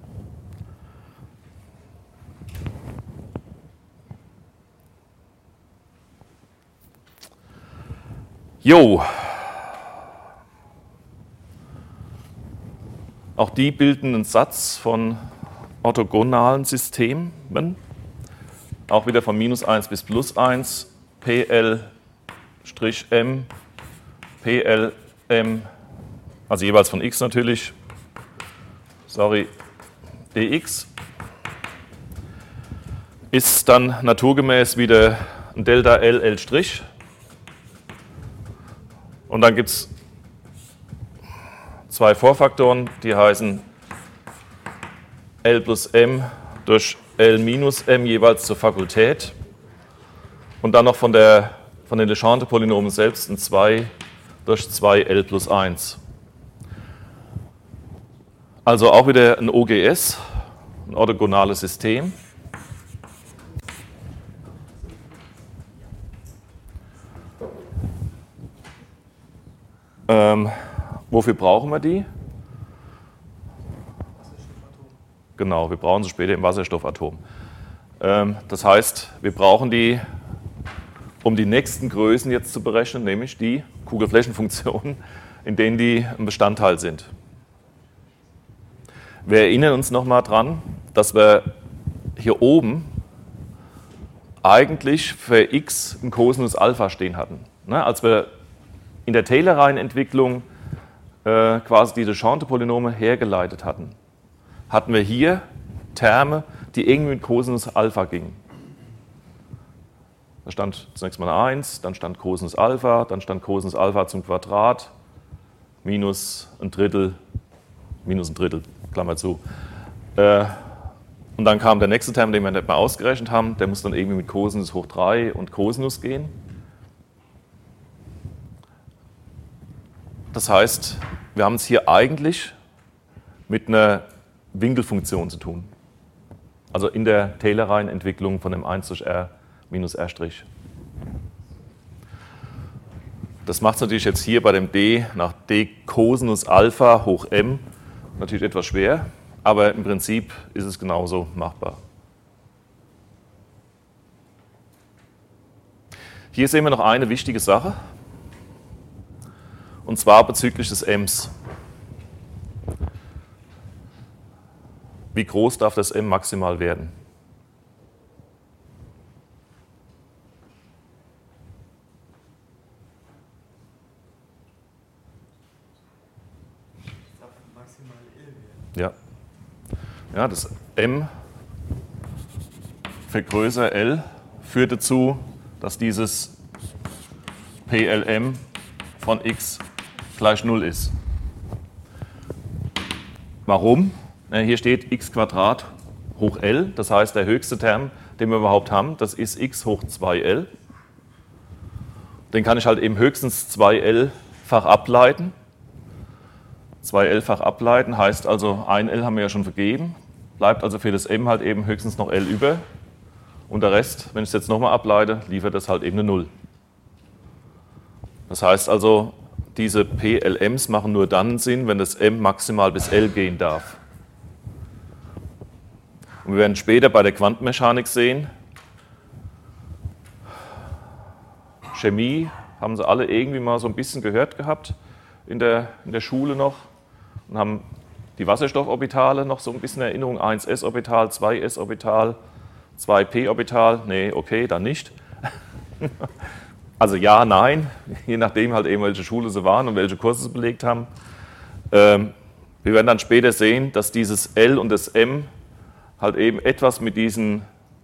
Jo. Auch die bilden einen Satz von orthogonalen Systemen, auch wieder von minus eins bis plus eins, P L' m, P L m, also jeweils von x natürlich, sorry, dx, ist dann naturgemäß wieder ein Delta L L'. Und dann gibt es zwei Vorfaktoren, die heißen L plus m durch L minus m jeweils zur Fakultät. Und dann noch von, der, von den Legendre-Polynomen selbst ein zwei durch zwei L plus eins. Also auch wieder ein O G S, ein orthogonales System. Ähm, wofür brauchen wir die? Genau, wir brauchen sie später im Wasserstoffatom. Ähm, das heißt, wir brauchen die, um die nächsten Größen jetzt zu berechnen, nämlich die Kugelflächenfunktionen, in denen die ein Bestandteil sind. Wir erinnern uns nochmal dran, dass wir hier oben eigentlich für x ein Cosinus Alpha stehen hatten. Ne, als wir in der Taylor-Reihenentwicklung äh, quasi diese Chantre-Polynome hergeleitet hatten, hatten wir hier Terme, die irgendwie mit Cosinus Alpha gingen. Da stand zunächst mal eine eins, dann stand Cosinus Alpha, dann stand Cosinus Alpha zum Quadrat, minus ein Drittel, minus ein Drittel, Klammer zu. Äh, und dann kam der nächste Term, den wir nicht mehr ausgerechnet haben, der muss dann irgendwie mit Cosinus hoch drei und Cosinus gehen. Das heißt, wir haben es hier eigentlich mit einer Winkelfunktion zu tun. Also in der Taylor-Reihenentwicklung von dem eins durch r minus r'. Das macht es natürlich jetzt hier bei dem d nach d Cosinus Alpha hoch m natürlich etwas schwer, aber im Prinzip ist es genauso machbar. Hier sehen wir noch eine wichtige Sache, und zwar bezüglich des m's. Wie groß darf das m maximal werden? Ja. Ja, das m vergrößer L führt dazu, dass dieses P L M von x gleich null ist. Warum? Ja, hier steht x Quadrat hoch L, das heißt der höchste Term, den wir überhaupt haben, das ist x hoch zwei L. Den kann ich halt eben höchstens zwei L-fach ableiten. zwei L-fach ableiten heißt also, ein L haben wir ja schon vergeben, bleibt also für das m halt eben höchstens noch L über. Und der Rest, wenn ich es jetzt nochmal ableite, liefert das halt eben eine null. Das heißt also, diese P L Ms machen nur dann Sinn, wenn das m maximal bis L gehen darf. Und wir werden später bei der Quantenmechanik sehen, Chemie haben sie alle irgendwie mal so ein bisschen gehört gehabt in der, in der Schule noch und haben die Wasserstofforbitale noch so ein bisschen in Erinnerung, eins s Orbital, zwei s Orbital, zwei p Orbital, nee, okay, dann nicht. Also ja, nein, je nachdem halt eben, welche Schule sie waren und welche Kurse sie belegt haben. Ähm, wir werden dann später sehen, dass dieses L und das M halt eben etwas mit diesen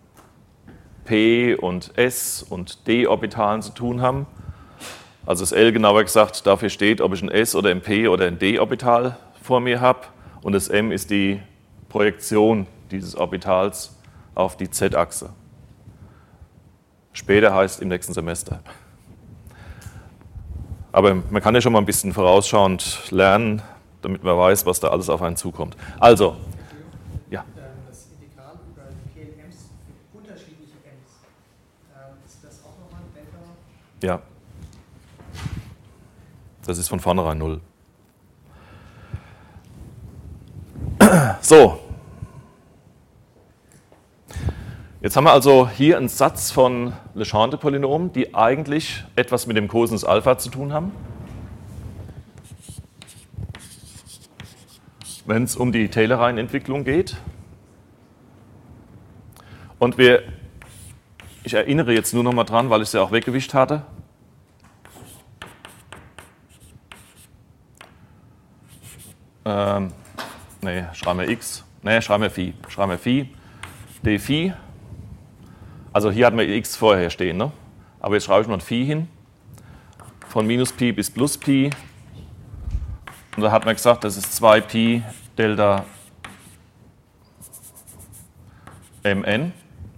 P und S und D Orbitalen zu tun haben. Also das L genauer gesagt dafür steht, ob ich ein S oder ein P oder ein D Orbital vor mir habe, und das M ist die Projektion dieses Orbitals auf die Z-Achse. Später heißt im nächsten Semester. Aber man kann ja schon mal ein bisschen vorausschauend lernen, damit man weiß, was da alles auf einen zukommt. Also, ja. Das Integral über P L Ms für unterschiedliche Ms, ist das auch nochmal ein Delta? Ja. Das ist von vornherein null. So. Jetzt haben wir also hier einen Satz von Legendre-Polynomen, die eigentlich etwas mit dem Cosinus Alpha zu tun haben. Wenn es um die Taylor-Reihenentwicklung geht. Und wir, ich erinnere jetzt nur noch mal dran, weil ich es ja auch weggewischt hatte. Ähm, ne, schreiben wir x. Ne, schreiben wir Phi. Schreiben wir Phi. D Phi. Also hier hatten wir x vorher stehen, ne? Aber jetzt schreibe ich mal ein Phi hin. Von minus Pi bis plus Pi. Und da hat man gesagt, das ist zwei Pi Delta Mn.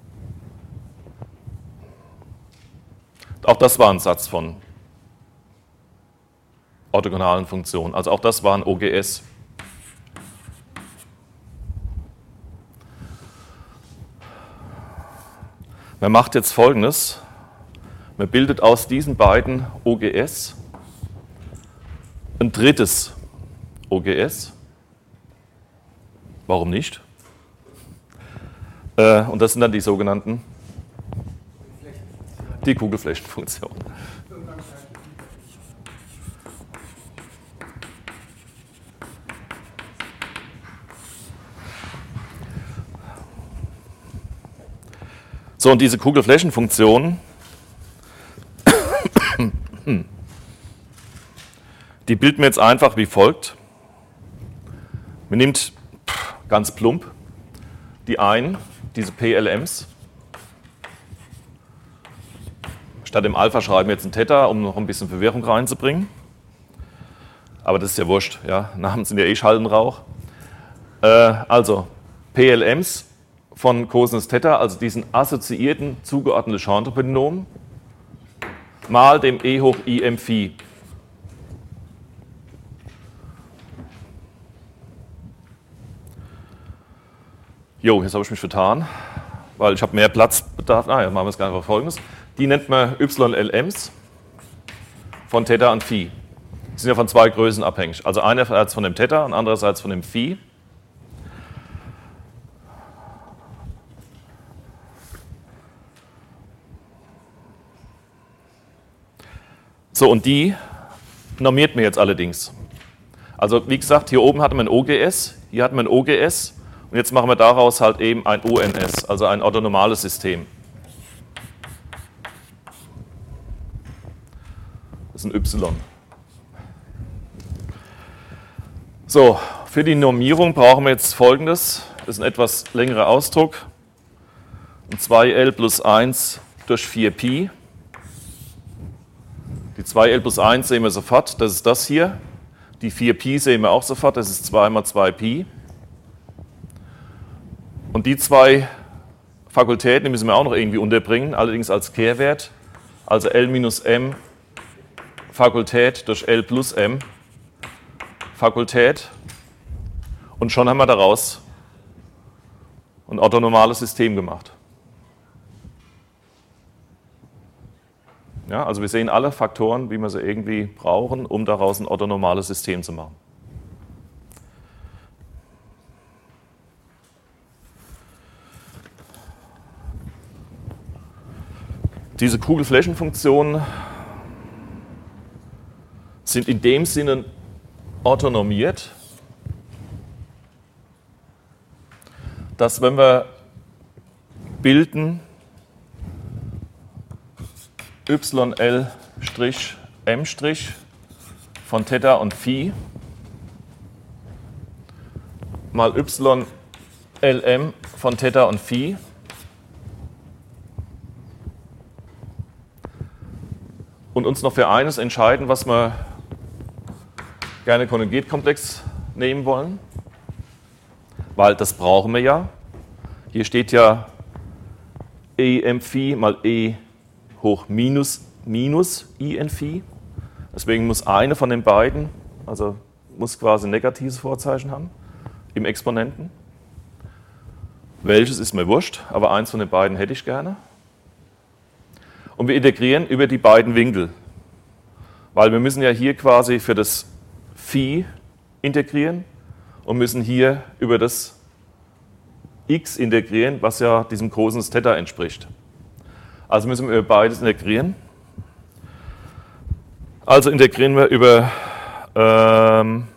Auch das war ein Satz von orthogonalen Funktionen. Also auch das war ein O G S. Man macht jetzt Folgendes. Man bildet aus diesen beiden O G S ein drittes O G S. Warum nicht? Äh, und das sind dann die sogenannten die Kugelflächenfunktion. So, und diese Kugelflächenfunktion, die bilden wir jetzt einfach wie folgt. Man nimmt ganz plump die einen, diese P L Ms. Statt dem Alpha schreiben wir jetzt ein Theta, um noch ein bisschen Verwirrung reinzubringen. Aber das ist ja wurscht, ja? Namen sind ja eh Schall und Rauch. Äh, also P L Ms von Cosinus Theta, also diesen assoziierten zugeordneten Chantre-Polynom, mal dem E hoch I M Phi. Jo, jetzt habe ich mich vertan, weil ich habe mehr Platzbedarf. Ah ja, machen wir es einfach Folgendes. Die nennt man Y L Ms von Theta und Phi. Die sind ja von zwei Größen abhängig. Also einerseits von dem Theta und andererseits von dem Phi. So, und die normiert man jetzt allerdings. Also wie gesagt, hier oben hatten wir ein O G S, hier hatten wir ein O G S und jetzt machen wir daraus halt eben ein O N S, also ein orthonormales System. Das ist ein Y. So, für die Normierung brauchen wir jetzt Folgendes. Das ist ein etwas längerer Ausdruck. zwei L plus eins durch vier Pi. Die zwei L plus eins sehen wir sofort, das ist das hier. Die vier Pi sehen wir auch sofort, das ist zwei mal zwei Pi. Und die zwei Fakultäten, die müssen wir auch noch irgendwie unterbringen, allerdings als Kehrwert. Also L minus M Fakultät durch L plus M Fakultät. Und schon haben wir daraus ein orthonormales System gemacht. Ja, also wir sehen alle Faktoren, wie wir sie irgendwie brauchen, um daraus ein orthonormales System zu machen. Diese Kugelflächenfunktionen sind in dem Sinne orthonormiert, dass wenn wir bilden Y L M' von Theta und Phi mal Y L M von Theta und Phi und uns noch für eines entscheiden, was wir gerne Konjugatkomplex nehmen wollen, weil das brauchen wir ja. Hier steht ja E M Phi mal E hoch minus, minus I N Phi. Deswegen muss eine von den beiden, also muss quasi ein negatives Vorzeichen haben im Exponenten. Welches ist mir wurscht, aber eins von den beiden hätte ich gerne. Und wir integrieren über die beiden Winkel, weil wir müssen ja hier quasi für das Phi integrieren und müssen hier über das x integrieren, was ja diesem Cosinus Theta entspricht. Also müssen wir über beides integrieren. Also integrieren wir über ähm,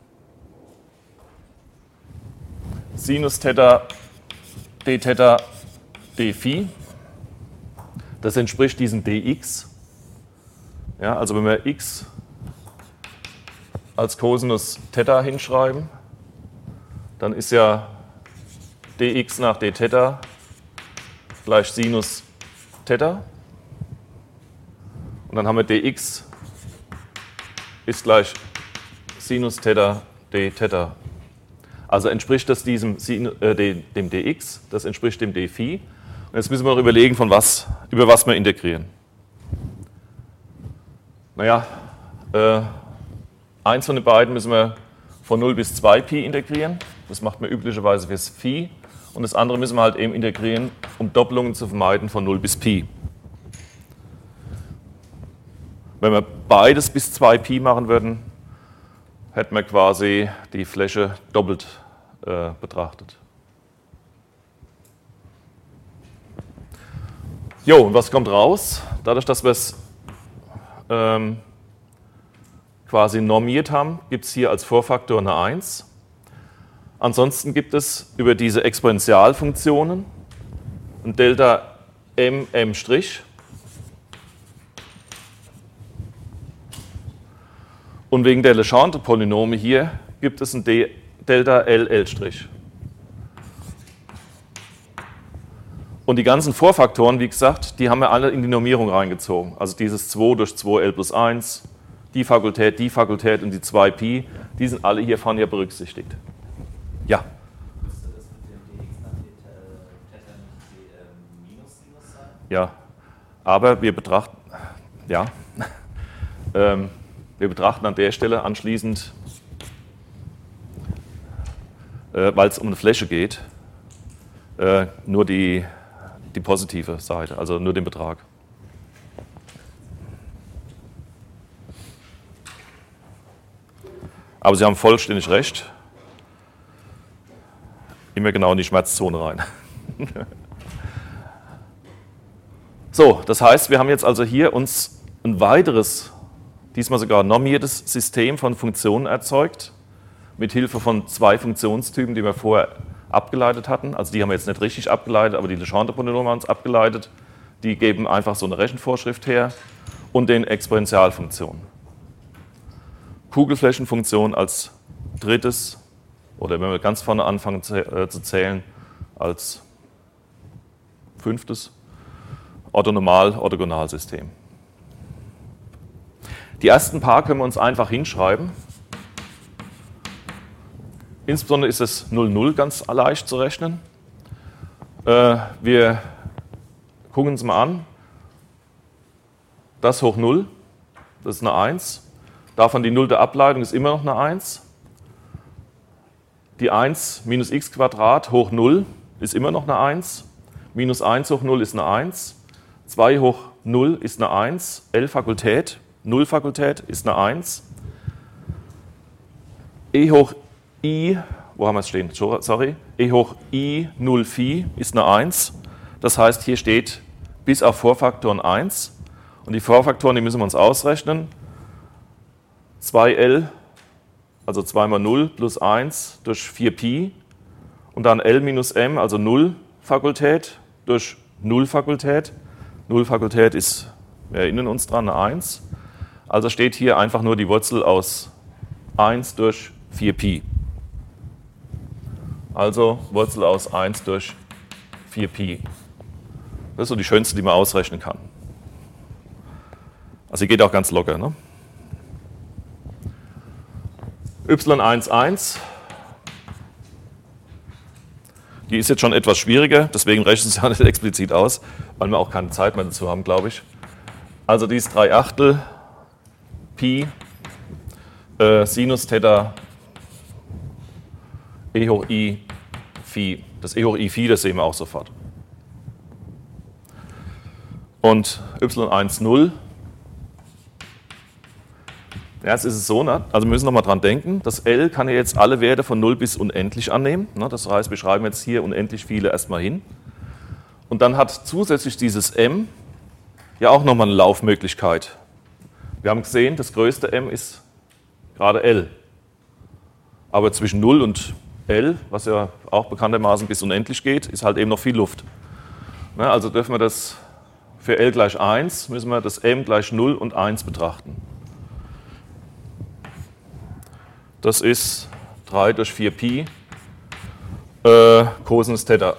Sinus Theta d Theta d Phi. Das entspricht diesem dx. Ja, also wenn wir x als Cosinus Theta hinschreiben, dann ist ja dx nach d Theta gleich Sinus Theta. Und dann haben wir dx ist gleich Sinus Theta d Theta. Also entspricht das diesem, äh, dem dx, das entspricht dem d Phi. Und jetzt müssen wir noch überlegen, von was, über was wir integrieren. Naja, äh, eins von den beiden müssen wir von null bis zwei Pi integrieren. Das macht man üblicherweise fürs Phi. Und das andere müssen wir halt eben integrieren, um Doppelungen zu vermeiden von null bis Pi. Wenn wir beides bis zwei Pi machen würden, hätten wir quasi die Fläche doppelt äh, betrachtet. Jo, und was kommt raus? Dadurch, dass wir es ähm, quasi normiert haben, gibt es hier als Vorfaktor eine eins. Ansonsten gibt es über diese Exponentialfunktionen ein Delta m m'. Und wegen der Legendre-Polynome hier gibt es ein D Delta L L'. Und die ganzen Vorfaktoren, wie gesagt, die haben wir alle in die Normierung reingezogen. Also dieses zwei durch zwei L plus eins, die Fakultät, die Fakultät und die zwei Pi, die sind alle hiervon ja berücksichtigt. Ja? Müsste das mit dem dx nach Theta nicht minus Sinus sein? Ja, aber wir betrachten, ja, ähm, wir betrachten an der Stelle anschließend, äh, weil es um eine Fläche geht, äh, nur die, die positive Seite, also nur den Betrag. Aber Sie haben vollständig recht. Immer genau in die Schmerzzone rein. So, das heißt, wir haben jetzt also hier uns ein weiteres, diesmal sogar normiertes System von Funktionen erzeugt, mit Hilfe von zwei Funktionstypen, die wir vorher abgeleitet hatten. Also die haben wir jetzt nicht richtig abgeleitet, aber die Legendre-Polynome haben es abgeleitet. Die geben einfach so eine Rechenvorschrift her und den Exponentialfunktionen. Kugelflächenfunktion als drittes, oder wenn wir ganz vorne anfangen zu zählen, als fünftes Orthonormal-Orthogonalsystem. Die ersten paar können wir uns einfach hinschreiben. Insbesondere ist es null null ganz leicht zu rechnen. Wir gucken uns mal an. Das hoch null, das ist eine eins. Davon die nullte Ableitung ist immer noch eine eins. Die eins minus x Quadrat hoch null ist immer noch eine eins. Minus eins hoch null ist eine eins. zwei hoch null ist eine eins. L Fakultät, null Fakultät ist eine eins. E hoch i, wo haben wir es stehen? Sorry. E hoch i null Phi ist eine eins. Das heißt, hier steht bis auf Vorfaktoren eins. Und die Vorfaktoren, die müssen wir uns ausrechnen. zwei L, also zwei mal null plus eins durch vier Pi und dann L minus m, also null Fakultät durch null Fakultät. null Fakultät ist, wir erinnern uns dran, eine eins. Also steht hier einfach nur die Wurzel aus eins durch vier Pi. Also Wurzel aus eins durch vier Pi. Das ist so die schönste, die man ausrechnen kann. Also die geht auch ganz locker, ne? y eins eins, die ist jetzt schon etwas schwieriger, deswegen rechnen Sie ja nicht explizit aus, weil wir auch keine Zeit mehr dazu haben, glaube ich. Also die ist drei Achtel Pi äh, Sinus Theta e hoch i Phi. Das e hoch i Phi, das sehen wir auch sofort. Und y eins null. Ja, jetzt ist es so, ne? Also wir müssen nochmal dran denken, das L kann ja jetzt alle Werte von null bis unendlich annehmen. Ne? Das heißt, wir schreiben jetzt hier unendlich viele erstmal hin. Und dann hat zusätzlich dieses m ja auch nochmal eine Laufmöglichkeit. Wir haben gesehen, das größte m ist gerade L. Aber zwischen null und L, was ja auch bekanntermaßen bis unendlich geht, ist halt eben noch viel Luft. Ne? Also dürfen wir das für L gleich eins, müssen wir das m gleich null und eins betrachten. Das ist drei durch vier Pi äh, Cosinus Theta.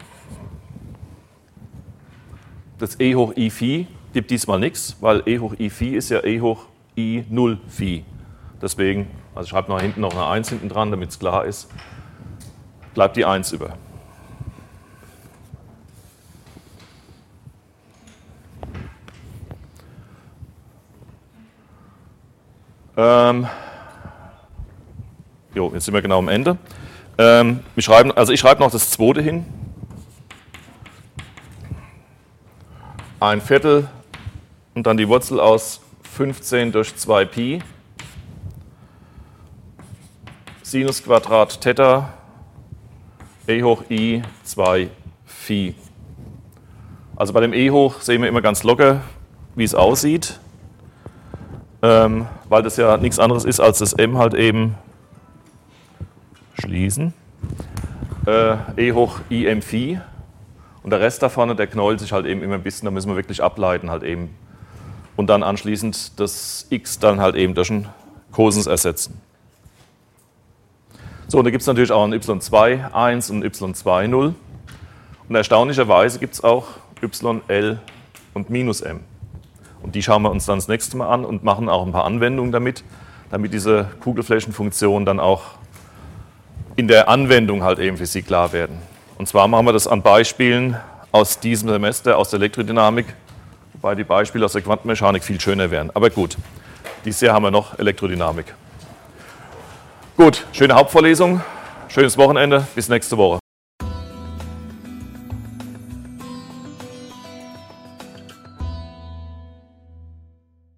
Das e hoch i Phi gibt diesmal nichts, weil e hoch i Phi ist ja e hoch i null Phi. Deswegen, also ich schreibe noch hinten noch eine eins hinten dran, damit es klar ist, bleibt die eins über. Ähm, Jo, jetzt sind wir genau am Ende. Ähm, wir schreiben, also ich schreibe noch das zweite hin. Ein Viertel und dann die Wurzel aus fünfzehn durch zwei Pi Sinus Quadrat Theta e hoch I zwei Phi. Also bei dem e hoch sehen wir immer ganz locker, wie es aussieht, ähm, weil das ja nichts anderes ist als das m halt eben schließen, äh, e hoch I m Phi, und der Rest da vorne, der knäult sich halt eben immer ein bisschen, da müssen wir wirklich ableiten halt eben und dann anschließend das x dann halt eben durch einen Cosinus ersetzen. So, und da gibt es natürlich auch ein y zwei eins und y zwei null. Und erstaunlicherweise gibt es auch y, l und minus m. Und die schauen wir uns dann das nächste Mal an und machen auch ein paar Anwendungen damit, damit diese Kugelflächenfunktionen dann auch in der Anwendung halt eben für Sie klar werden. Und zwar machen wir das an Beispielen aus diesem Semester, aus der Elektrodynamik, wobei die Beispiele aus der Quantenmechanik viel schöner wären. Aber gut, dieses Jahr haben wir noch Elektrodynamik. Gut, schöne Hauptvorlesung, schönes Wochenende, bis nächste Woche.